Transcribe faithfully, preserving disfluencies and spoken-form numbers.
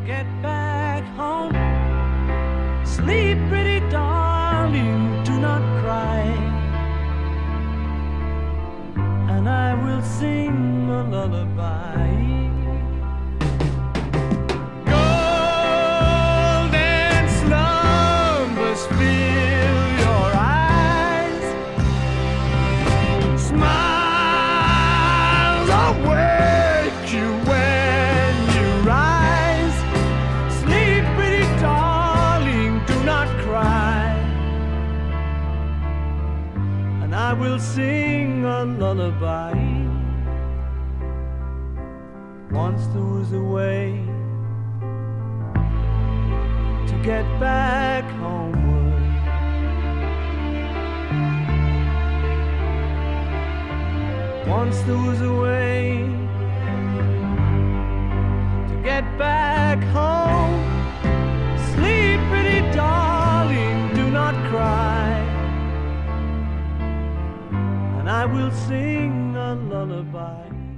get back home. Sleep, pretty darling, do not cry, and I will sing a lullaby. Golden slumbers fill your eyes, smiles awake you when you rise. Sleep, pretty darling, do not cry, and I will sing a lullaby. Once there was a way to get back homeward. Once there was a way to get back home. Sleep, pretty darling, do not cry, and I will sing a lullaby.